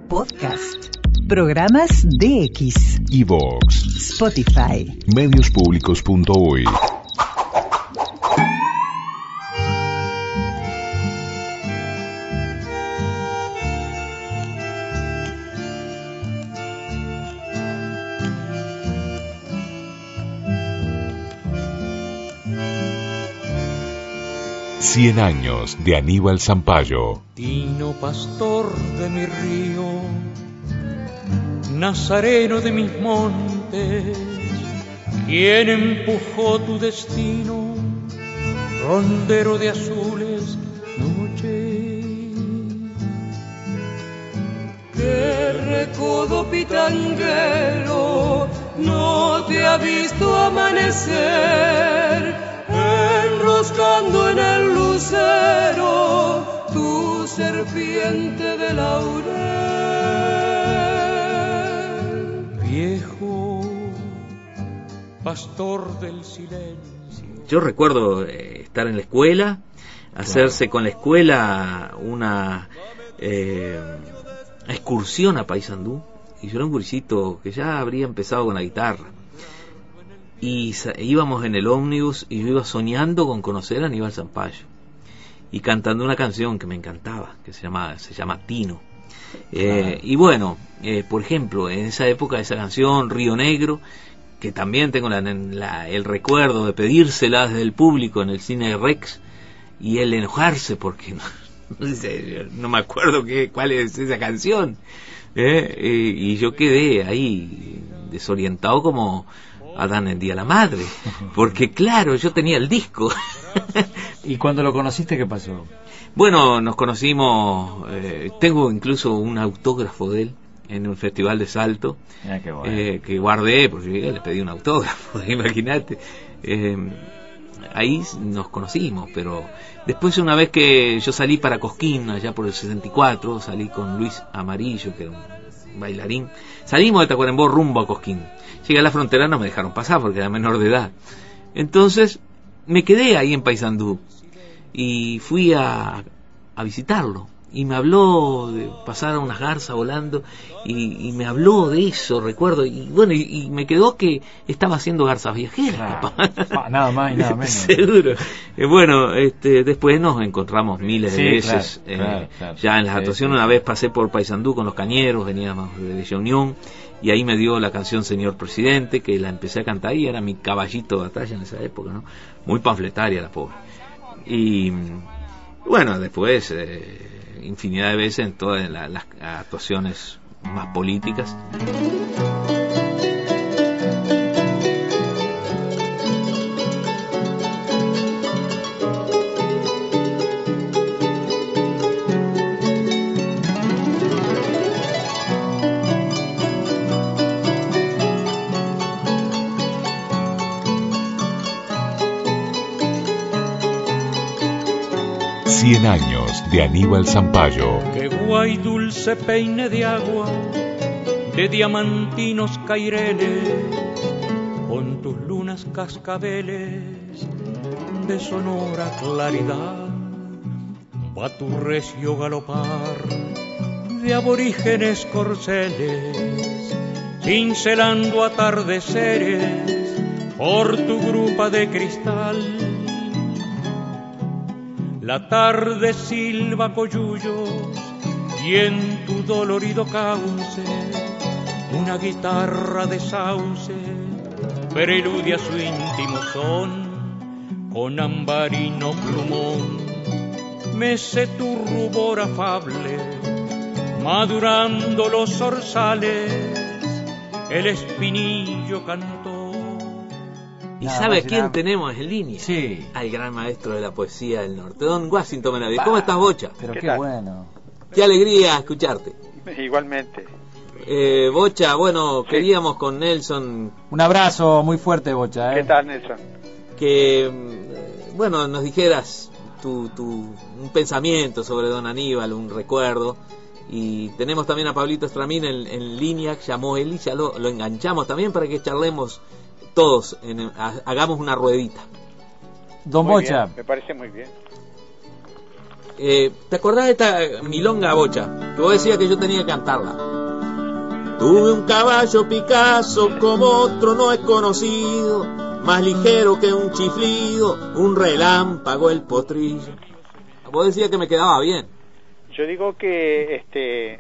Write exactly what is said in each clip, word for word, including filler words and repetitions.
Podcast. Programas D X. iVoox. Spotify. Mediospublicos punto uy. Cien años de Aníbal Zampayo. Tino, pastor de mi río, nazareno de mis montes, ¿quién empujó tu destino? Rondero de azules noches. ¿Qué recodo pitanguero no te ha visto amanecer? Enroscando en el lucero tu serpiente de laurel. Viejo pastor del silencio. Yo recuerdo eh, estar en la escuela, hacerse claro. con la escuela una eh, excursión a Paysandú, y yo era un gurisito que ya habría empezado con la guitarra. Y íbamos en el ómnibus y yo iba soñando con conocer a Aníbal Zampayo y cantando una canción que me encantaba, que se llama, se llama Tino. Eh, y bueno, eh, por ejemplo, en esa época esa canción, Río Negro, que también tengo la, la, el recuerdo de pedírsela desde el público en el cine Rex y él enojarse porque no, no, sé, no me acuerdo qué, cuál es esa canción. Eh, eh, y yo quedé ahí desorientado como Adán en Día de la Madre, porque claro, yo tenía el disco. ¿Y cuando lo conociste qué pasó? Bueno, nos conocimos, eh, tengo incluso un autógrafo de él en un festival de Salto, ah, qué bueno. eh, que guardé, porque yo le pedí un autógrafo, imagínate. Eh, ahí nos conocimos, pero después una vez que yo salí para Cosquín, allá por el sesenta y cuatro, salí con Luis Amarillo, que era un bailarín, salimos de Tacuarembó rumbo a Cosquín. Llegué a la frontera, no me dejaron pasar porque era menor de edad. Entonces me quedé ahí en Paysandú y fui a, a visitarlo. Y me habló de pasar a unas garzas volando y, y me habló de eso, recuerdo. Y bueno, y, y me quedó que estaba haciendo garzas viajeras. Claro. Nada más y nada menos. Seguro. Eh, bueno, este, después nos encontramos miles de sí, veces. Claro, eh, claro, claro. Ya en las sí, actuaciones, sí, una sí. vez pasé por Paysandú con los Cañeros, veníamos de Villa Unión. Y ahí me dio la canción Señor Presidente, que la empecé a cantar y era mi caballito de batalla en esa época, ¿no? Muy panfletaria la pobre. Y bueno, después eh, infinidad de veces en todas la, las actuaciones más políticas. Cien años de Aníbal Zampayo. Qué guay dulce peine de agua, de diamantinos caireles, con tus lunas cascabeles, de sonora claridad, va tu recio galopar, de aborígenes corceles, cincelando atardeceres, por tu grupa de cristal. La tarde silba coyullos y en tu dolorido cauce una guitarra de sauce preludia su íntimo son con ambarino plumón. Mece tu rubor afable, madurando los zorzales, el espinillo cantó. ¿Y Nada sabe a más y quién nada. tenemos en línea? Sí. Al gran maestro de la poesía del norte, don Washington Benavides. ¿Cómo estás, Bocha? Pero ¿Qué qué, tal? bueno. Qué alegría escucharte. Igualmente. Eh, Bocha, bueno, sí. Queríamos con Nelson... Un abrazo muy fuerte, Bocha. ¿eh? ¿Qué tal, Nelson? Que, bueno, nos dijeras tu, tu, un pensamiento sobre don Aníbal, un recuerdo. Y tenemos también a Pablito Estramín en, en línea, llamó él y ya lo, lo enganchamos también para que charlemos todos, en, hagamos una ruedita. Don Muy Bocha. bien, me parece muy bien. Eh, ¿Te acordás de esta milonga, Bocha? Que vos decías que yo tenía que cantarla. Tuve un caballo Picasso como otro no es conocido, más ligero que un chiflido, un relámpago el potrillo. Vos decías que me quedaba bien. Yo digo que este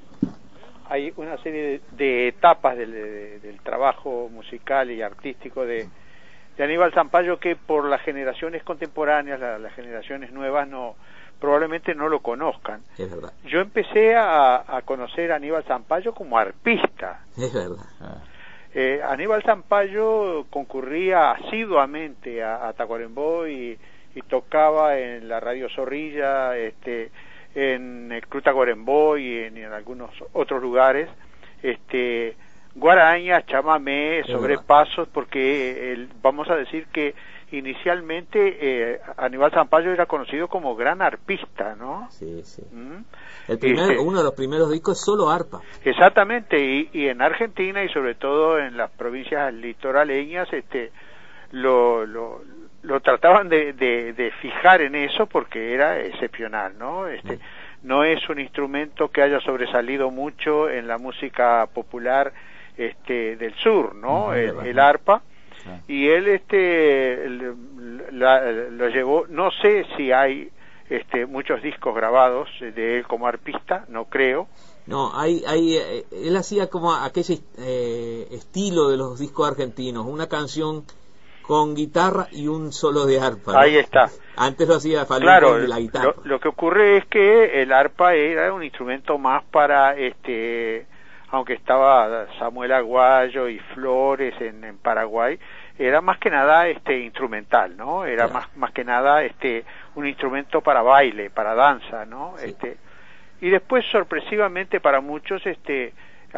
hay una serie de, de etapas del, de, del trabajo musical y artístico de, de Aníbal Zampayo que por las generaciones contemporáneas, la, las generaciones nuevas no probablemente no lo conozcan. Es verdad. Yo empecé a, a conocer a Aníbal Zampayo como arpista. Es verdad. Ah. Eh, Aníbal Zampayo concurría asiduamente a, a Tacuarembó y, y tocaba en la Radio Zorrilla, este, en el Club Tacuarembó y en, en algunos otros lugares, este, guarañas, chamamé, sobrepasos, porque el, vamos a decir que inicialmente eh, Aníbal Zampayo era conocido como gran arpista, ¿no? Sí, sí. ¿Mm? El primer, este, uno de los primeros discos es solo arpa. Exactamente, y, y en Argentina y sobre todo en las provincias litoraleñas, este, lo, lo, lo trataban de, de, de fijar en eso porque era excepcional, ¿no? Este, mm. No es un instrumento que haya sobresalido mucho en la música popular este, del sur, ¿no? Mm, el, el arpa. Y él este la, lo llevó, no sé si hay este muchos discos grabados de él como arpista, no creo. No, hay hay él hacía como aquel eh, estilo de los discos argentinos, una canción con guitarra y un solo de arpa, ¿no? Ahí está. Antes lo hacía Falú claro, con la guitarra. Lo, lo que ocurre es que el arpa era un instrumento más para este aunque estaba Samuel Aguayo y Flores en, en Paraguay, era más que nada este instrumental, ¿no? Era claro. más más que nada este un instrumento para baile, para danza, ¿no? Sí. Este y después sorpresivamente para muchos este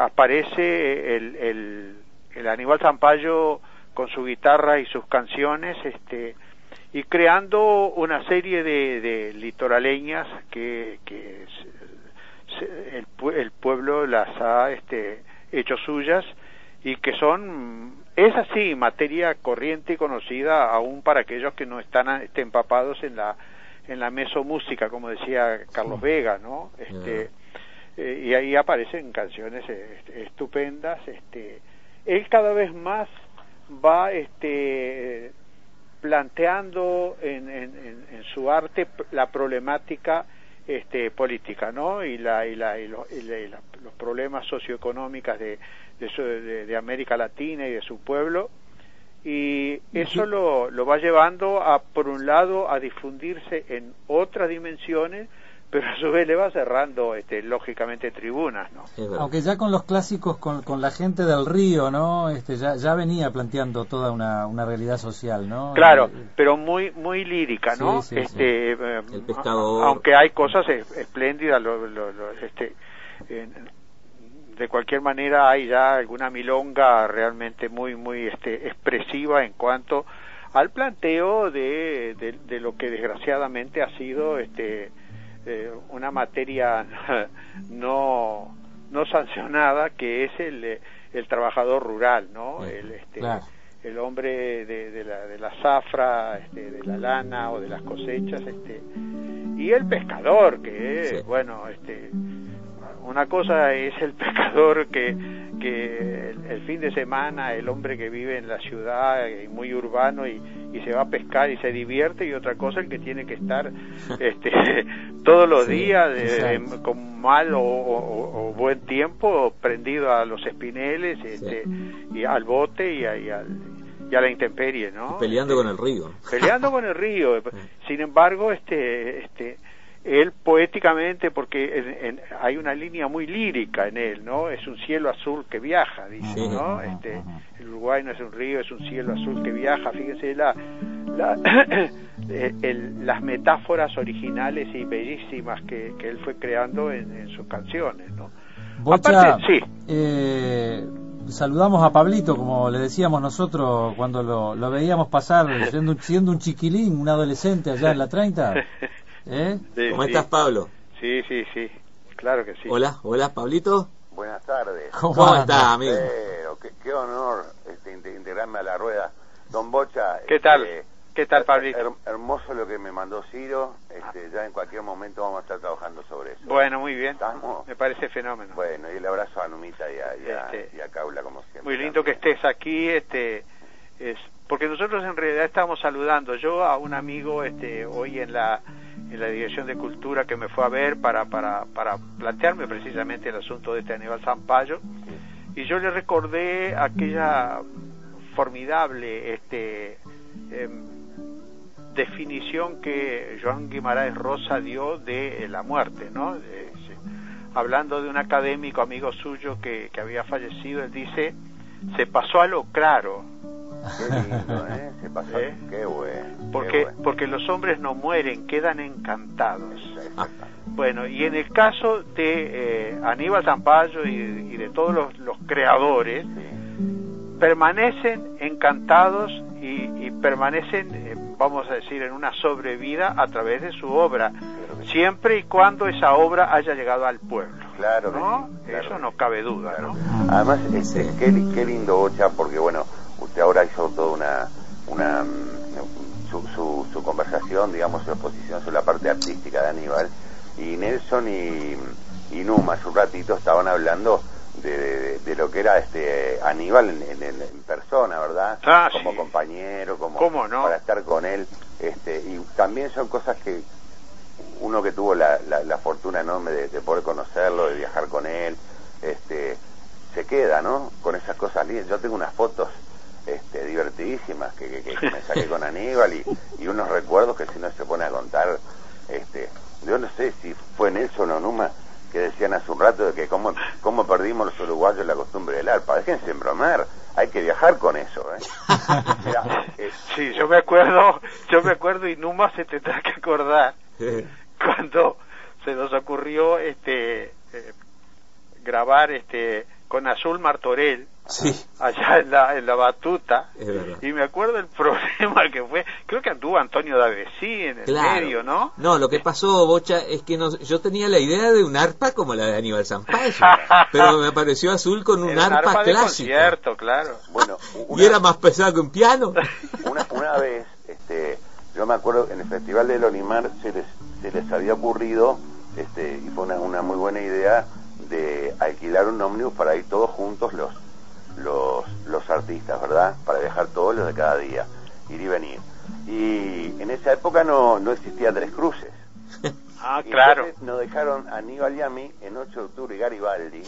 aparece el el, el Aníbal Zampayo con su guitarra y sus canciones, este y creando una serie de, de litoraleñas que que el, el pueblo las ha este, hecho suyas y que son, es así, materia corriente y conocida aún para aquellos que no están este, empapados en la en la mesomúsica, como decía Carlos Vega, ¿no? Este, eh, y ahí aparecen canciones este, estupendas. Este, él cada vez más va este, planteando en, en, en, en su arte la problemática este política, ¿no? Y la y la y, lo, y, la, y la, los problemas socioeconómicos de de, su, de de América Latina y de su pueblo, y eso lo lo va llevando a por un lado a difundirse en otras dimensiones, pero a su vez le va cerrando este lógicamente tribunas, ¿no? Aunque ya con los clásicos, con, con la gente del río, ¿no? Este ya ya venía planteando toda una una realidad social, ¿no? Claro, el, pero muy muy lírica, ¿no? Sí, sí, este sí. Eh, el pescador. Aunque hay cosas espléndidas, lo, lo, lo, este eh, de cualquier manera hay ya alguna milonga realmente muy muy este expresiva en cuanto al planteo de de, de lo que desgraciadamente ha sido este Eh, una materia no no sancionada, que es el el trabajador rural, ¿no? Sí, el este claro. el hombre de, de la de la zafra, este, de la lana o de las cosechas, este y el pescador, que es, sí. bueno, este una cosa es el pescador que que el, el fin de semana, el hombre que vive en la ciudad y muy urbano y, y se va a pescar y se divierte, y otra cosa el que tiene que estar este todos los sí, días eh, con mal o, o, o buen tiempo prendido a los espineles este, sí. y al bote y a, y, al, y a la intemperie, ¿no? Y peleando este, con el río. Peleando con el río. Sin embargo, este este él poéticamente, porque en, en, hay una línea muy lírica en él, ¿no? Es un cielo azul que viaja, dice, sí, ¿no? Este, el Uruguay no es un río, es un cielo azul que viaja. Fíjense la, la el, las metáforas originales y bellísimas que, que él fue creando en, en sus canciones, ¿no? Bocha, aparte, sí. Eh, saludamos a Pablito, como le decíamos nosotros cuando lo, lo veíamos pasar, siendo, siendo un chiquilín, un adolescente allá en la treinta. ¿Eh? Sí, ¿Cómo sí. estás, Pablo? Sí, sí, sí, claro que sí. Hola, hola, Pablito. Buenas tardes. ¿Cómo, ¿Cómo estás, amigo? Eh, qué, qué honor este, integrarme a la rueda. Don Bocha, ¿qué tal? Este, ¿Qué tal, Pablito? Her hermoso lo que me mandó Ciro. Este, ya en cualquier momento vamos a estar trabajando sobre eso. Bueno, muy bien. ¿Estamos? Me parece fenómeno. Bueno, y el abrazo a Numita y a, y a, Este, y a Caula, como siempre. Muy lindo que estés aquí, este, es porque nosotros en realidad estábamos saludando yo a un amigo, este, hoy en la en la Dirección de Cultura, que me fue a ver para para para plantearme precisamente el asunto de este Aníbal Sampayo, y yo le recordé aquella formidable, este, eh, definición que Joan Guimarães Rosa dio de la muerte, ¿no? De, sí. Hablando de un académico amigo suyo que, que había fallecido, él dice: se pasó a lo claro. Qué lindo, ¿eh? Se pasó. ¿Eh? Qué bueno. Porque, qué bueno. porque los hombres no mueren, quedan encantados. Ah. Bueno, y en el caso de eh, Aníbal Sampayo y, y de todos los, los creadores, Sí. permanecen encantados y, y permanecen, eh, vamos a decir, en una sobrevida a través de su obra, siempre y cuando esa obra haya llegado al pueblo. Claro que ¿no? sí, claro Eso que no sí. cabe duda, Claro. ¿no? Además, este, qué, qué lindo, Bocha, porque bueno, usted ahora hizo toda una, una mm, su, su, su conversación, digamos, su exposición sobre la parte artística de Aníbal, y Nelson y, y Numa hace un ratito estaban hablando de, de, de lo que era este Aníbal en, en, en persona, ¿verdad? Ah, como sí. compañero, como ¿Cómo no? para estar con él, este, y también son cosas que uno que tuvo la, la, la fortuna enorme de, de poder conocerlo, de viajar con él, este, se queda, ¿no? Con esas cosas lindas. Yo tengo unas fotos este, divertidísimas que, que, que me saqué con Aníbal y, y unos recuerdos que si uno se pone a contar, este, yo no sé si fue Nelson o Numa que decían hace un rato de que cómo, cómo perdimos los uruguayos la costumbre del arpa. Déjense embromar, hay que viajar con eso, ¿eh? Mirá, eh, Sí, yo me acuerdo, yo me acuerdo y Numa se tendrá que acordar cuando se nos ocurrió este eh, grabar este con Azul Martorell, Sí. allá en la en la batuta, Es verdad. y me acuerdo el problema que fue, creo que anduvo Antonio D'Avesí en el Claro. medio, ¿no? No, lo que pasó, Bocha, es que no, yo tenía la idea de un arpa como la de Aníbal Sampaio, pero me apareció Azul con un Era un arpa, arpa de clásica. concierto, claro. bueno, Y era más pesado que un piano. Una, una vez, este, yo me acuerdo, en el Festival del Olimar se les, se les había ocurrido, este, y fue una, una muy buena idea, de alquilar un ómnibus para ir todos juntos los, los, los artistas, ¿verdad? Para viajar todos los de cada día, ir y venir. Y en esa época no, no existía Tres Cruces. Ah, Y claro. entonces nos dejaron a Aníbal y a mí en ocho de octubre y Garibaldi,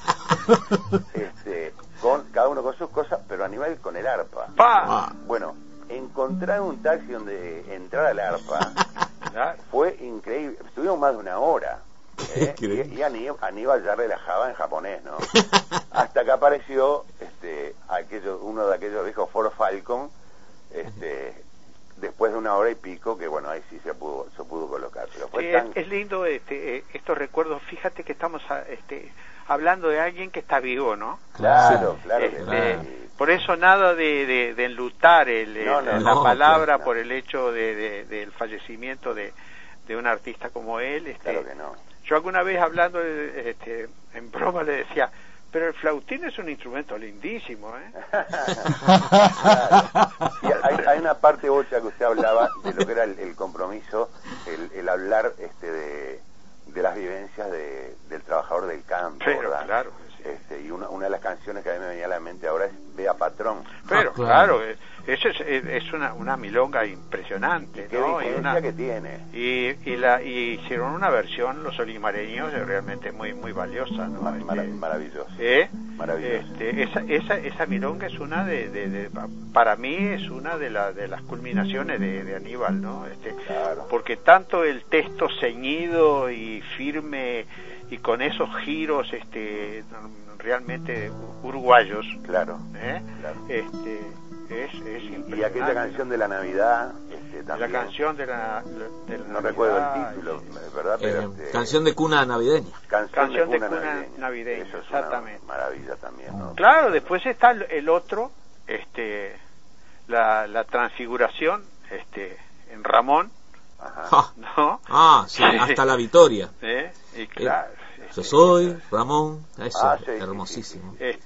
este, con cada uno con sus cosas, pero Aníbal con el arpa. Pa. Bueno, encontrar un taxi donde entrar al arpa Claro. fue increíble. Estuvimos más de una hora, ¿eh? Increíble. y, y Aníbal, Aníbal ya relajaba en japonés, ¿no? Hasta que apareció este, aquello, uno de aquellos viejos Ford Falcon, este, después de una hora y pico, que bueno, ahí sí se pudo se pudo colocar. Pero fue Sí, tan... es, es lindo este, eh, estos recuerdos. Fíjate que estamos a- este, hablando de alguien que está vivo, ¿no? Claro, claro que Este, sí. Por eso nada de, de, de enlutar el, el- No, no, la no, palabra claro. por el hecho de, de- del fallecimiento de, de un artista como él. Este, Claro que no. Yo alguna vez hablando eh, este, en broma le decía, pero el flautín es un instrumento lindísimo, ¿eh? Claro. Y hay, hay una parte, Bocha, que usted hablaba de lo que era el, el compromiso, el, el hablar este de, de las vivencias de, del trabajador del campo, Pero ¿verdad? claro que sí. Este, y una, una de las canciones que a mí me venía a la mente ahora es Vea Patrón. Pero Ah, claro. claro, eh, eso es, es es una, una milonga impresionante, Qué ¿no? Y, diferencia una, que tiene. y, y, la, y hicieron una versión, los olimareños, eh, realmente muy muy valiosa, ¿no? Ma- Este, mara- maravilloso. ¿eh? Maravilloso. Este, esa, esa, esa milonga es una de, de, de- para mí es una de, la, de las culminaciones de, de Aníbal, ¿no? Este, Claro. porque tanto el texto ceñido y firme y con esos giros este, realmente uruguayos, Claro. ¿eh? Claro. Este, es, es Y, y impresionante. aquella canción de la Navidad, este, La también. canción de la, de la No recuerdo el Navidad, título, y- ¿verdad? Pero, Eh, este, canción de cuna navideña. canción, Canción de cuna, cuna navideña. navideña, Eso es exactamente. una maravilla también, ¿no? Claro, después está el- el otro, este, la, la transfiguración, este, en Ramón, Ajá. Ja. ¿no? Ah, sí, hasta la victoria. ¿Eh? Y claro, Yo soy Ramón, eso Ah, es sí, sí, hermosísimo. este,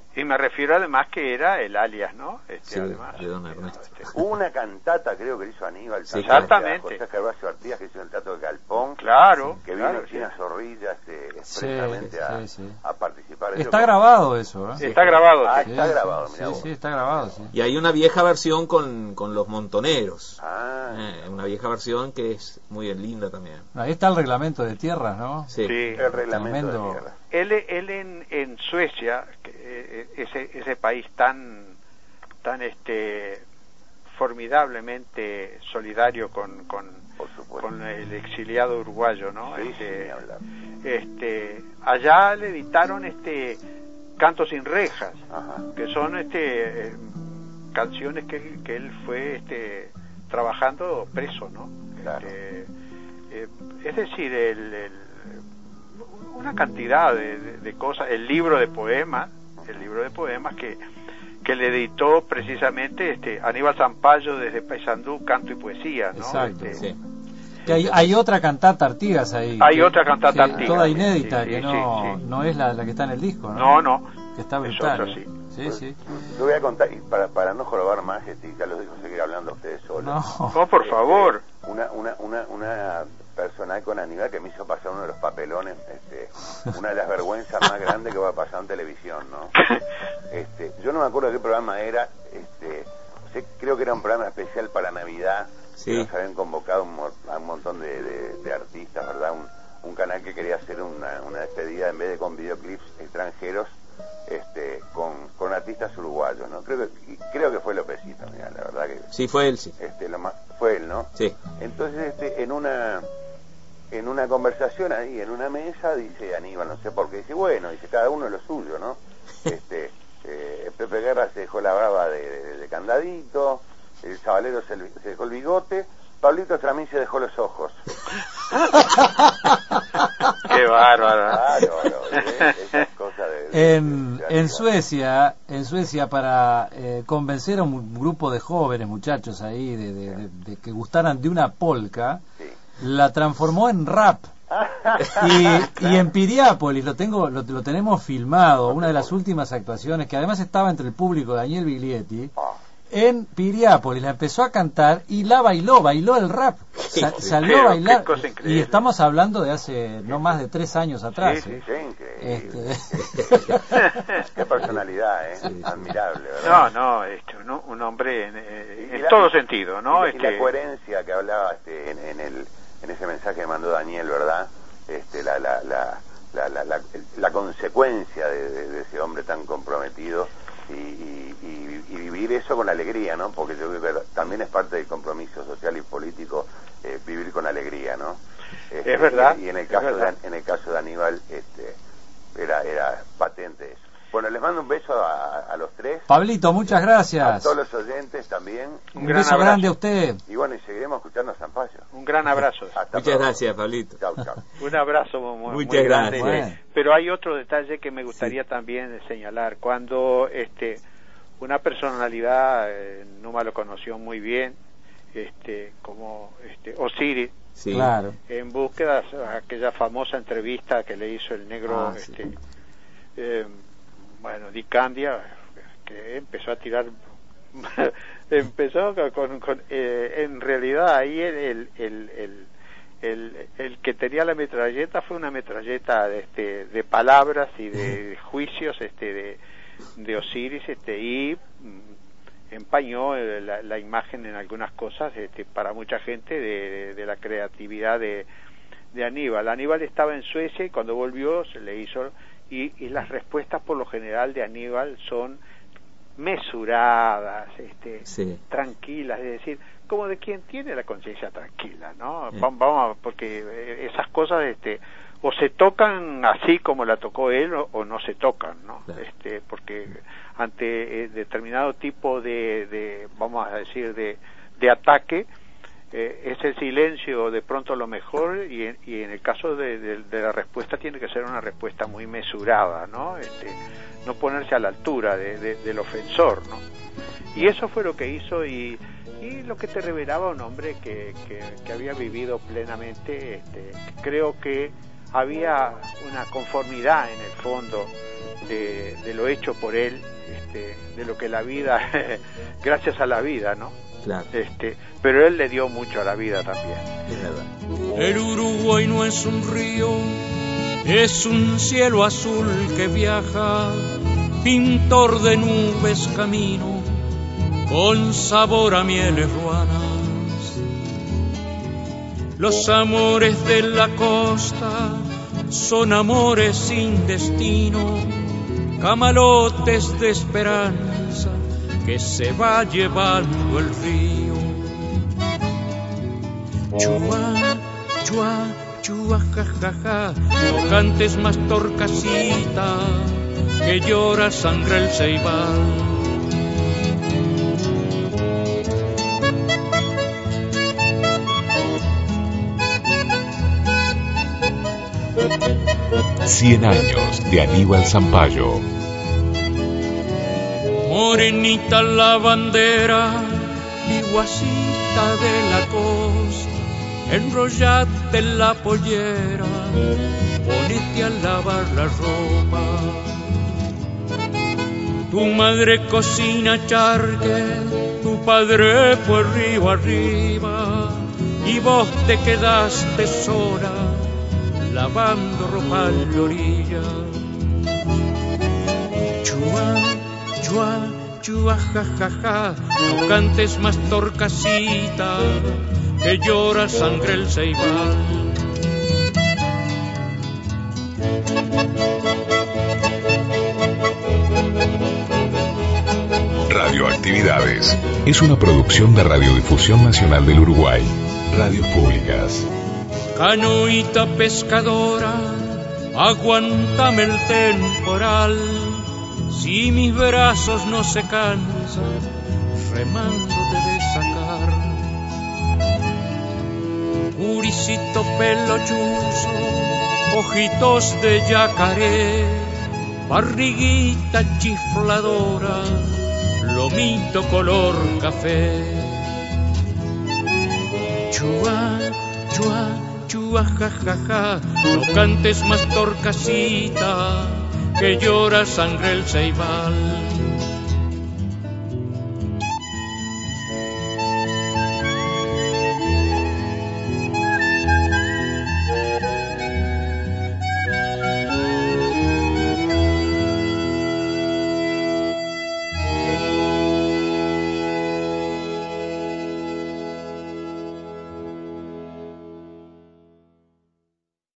Y me refiero además que era el alias, ¿no? Este, Sí, además, de don este, Ernesto. este, Hubo una cantata, creo que hizo Aníbal. Sí, también, exactamente. José Gervasio Artigas, que hizo el Teatro de Galpón. Claro, Que claro, vino China sí. Zorrilla este, Sí, expresamente a, sí, sí. a participar. Está Yo- grabado eso, ¿eh? Está grabado, Ah, sí. está Sí, grabado, sí, mirá sí, vos. sí, está grabado, sí. Y hay una vieja versión con, con los montoneros. Ah, Eh, una vieja versión que es muy linda también. Ahí está el reglamento de tierras, ¿no? Sí. Sí. el reglamento Tremendo. de tierra. Él, él en, en Suecia, que, eh, ese, ese país tan, tan este, formidablemente solidario con, con, Por supuesto. con el exiliado uruguayo, ¿no? Sí, Este, sin ni hablar. este, allá le editaron este Cantos sin rejas, Ajá. que son este eh, canciones que, él- que él fue este trabajando preso, ¿no? Claro. Este, eh, es decir, el, el- una cantidad de, de- de cosas, el libro de poemas, el libro de poemas que que le editó precisamente este Aníbal Zampayo desde Paysandú, Canto y Poesía, ¿no? Exacto, Este, Sí. Que hay, hay otra cantata Artigas ahí. Hay que- otra cantata que Artigas, toda sí, inédita, sí, que sí, no, sí. no es la, la que está en el disco, ¿no? No, no. Que está Es brutal. otra, ¿eh? sí. Sí, sí. Yo voy a contar, y para, para no jorobar más, este, ya los dejo seguir hablando a ustedes solos. No. Oh, por favor. Una, una, una, una personal con Aníbal que me hizo pasar uno de los papelones, este, una de las vergüenzas más grandes que va a pasar en televisión, ¿no? Este, yo no me acuerdo qué programa era, este, sé- creo que era un programa especial para Navidad, Sí. que nos habían convocado un, mo- a un montón de, de- de artistas, ¿verdad? Un, un canal que quería hacer una, una despedida en vez de con videoclips extranjeros, este, con, con artistas uruguayos, ¿no? Creo que, y creo que fue Lópezito, mira, la verdad que Sí, fue él, sí. este, lo más, fue él, ¿no? Sí. Entonces, este, en una en una conversación ahí, en una mesa, dice Aníbal, no sé por qué, dice, bueno, dice, cada uno lo suyo, ¿no? Este, eh, Pepe Guerra se dejó la brava de, de- de candadito, el Zabalero se, se dejó el bigote, Pablito Estramín se dejó los ojos. Qué bárbaro. Claro, ¿eh? Esas cosas de... de- En, de en Aníbal. Suecia, en Suecia para eh, convencer a un grupo de jóvenes muchachos ahí de, de- de- de que gustaran de una polka, Sí. la transformó en rap. Y, y en Piriápolis lo tengo, lo, lo tenemos filmado, una de las últimas actuaciones que además estaba entre el público, Daniel Biglietti. Ah, En Piriápolis la empezó a cantar y la bailó, bailó el rap. Sa- Sí, salió a qué bailar. cosa increíble. Y estamos hablando de hace no más de tres años atrás. Sí, ¿eh? sí, increíble. Este, Qué personalidad, ¿eh? Admirable, ¿verdad? No, no, este, un, un hombre en, eh, Y en la- todo sentido, ¿no? Y, la- y la Este, coherencia que hablaba este, en, en el, en ese mensaje que mandó Daniel, ¿verdad? Este, la, la, la, la, la, la, la consecuencia de, de, de ese hombre tan comprometido y, y, y, y vivir eso con alegría, ¿no? Porque yo creo que también es parte del compromiso social y político eh, vivir con alegría, ¿no? Este, Es verdad, Y, y en el es caso de, verdad. en el caso de Aníbal, este, era, era patente eso. Bueno, les mando un beso a, a los tres. Pablito, muchas A gracias. todos los oyentes también. Un Un gran beso abrazo. grande a usted. Y bueno, y seguiremos escuchando a Zampayo. un gran abrazo. Hasta Muchas pronto. gracias, Pablito. Chau, chau. Un abrazo muy, muy Muchas grande. gracias. Bueno. Pero hay otro detalle que me gustaría también señalar. Cuando este una personalidad, eh, Numa lo conoció muy bien, este como este Osiris, Sí. Claro. en búsqueda de aquella famosa entrevista que le hizo el negro, Ah, sí. este eh, bueno, Di Candia, que empezó a tirar empezó con, con eh, en realidad ahí el el, el, el el el que tenía la metralleta fue una metralleta de, este, de palabras y de juicios este de, de Osiris este y mm, empañó eh, la, la imagen en algunas cosas este, para mucha gente de, de, de la creatividad de, de Aníbal. Aníbal estaba en Suecia y cuando volvió se le hizo y, y las respuestas por lo general de Aníbal son mesuradas, este, Sí. tranquilas, es decir, como de quien tiene la conciencia tranquila, ¿no? Sí. Vamos, vamos, porque eh, esas cosas, este, o se tocan así como la tocó él, o, o no se tocan, ¿no? Claro. Este, porque ante eh, determinado tipo de, de, vamos a decir, de, de ataque, eh, es el silencio de pronto lo mejor y en, y en el caso de, de, de la respuesta tiene que ser una respuesta muy mesurada, ¿no? Este, no ponerse a la altura de, de, del ofensor, ¿no? Y eso fue lo que hizo y, y lo que te revelaba un hombre que, que, que había vivido plenamente, este, creo que había una conformidad en el fondo de, de lo hecho por él, este, de lo que la vida, gracias a la vida, ¿no? Claro. Este, pero él le dio mucho a la vida también. Es verdad. El Uruguay no es un río, es un cielo azul que viaja, pintor de nubes camino, con sabor a mieles ruanas. Los amores de la costa son amores sin destino, camalotes de esperanza que se va llevando el río. Chua, chua, chua, ja, ja, ja, no cantes más torcasita, que llora sangre el ceibal. Cien años de Aníbal Zampayo. Morenita la bandera, iguacita de la costa, enrollate en la pollera, ponete a lavar la ropa. Tu madre cocina charque, tu padre fue río arriba, y vos te quedaste sola, lavando ropa a la orilla. Chua, chua, chua, ja, ja, ja, no cantes más torcasita, que llora sangre el ceibal. Radioactividades es una producción de Radiodifusión Nacional del Uruguay. Radios Públicas. Canoita pescadora, aguántame el temporal, si mis brazos no se cansan, remándote de sacar. Uricito pelo chuzo, ojitos de yacaré, barriguita chifladora, lomito color café. Chua, chua, chua, ja, ja, ja, no cantes más torcasita, que llora sangre el ceibal.